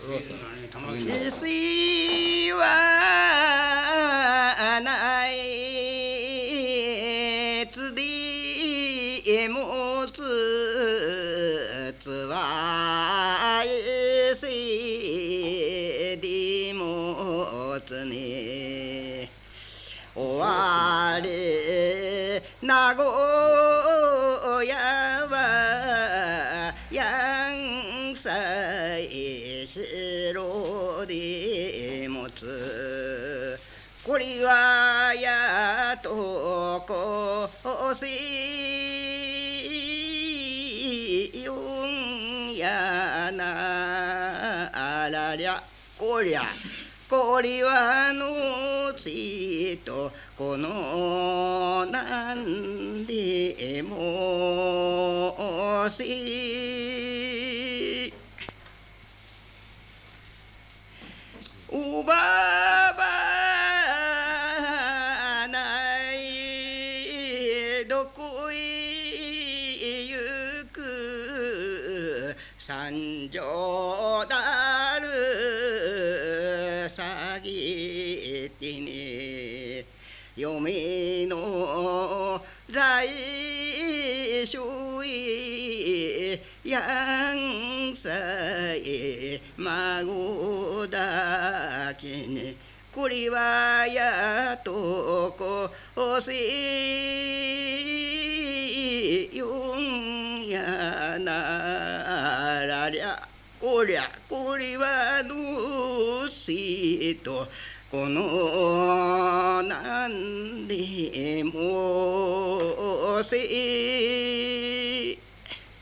しはないつでもつつわえせでもつね終われ名古屋はやんさえ白でもつこれはやとこせよんやなあらりゃこりゃこれはのちとこのなんでもしおばばないどこへ行く三条だるさぎてね嫁の在所へやんさえ孫だけねこれはやとこせよんやならりゃこりゃこれはのしとこのなんでもせ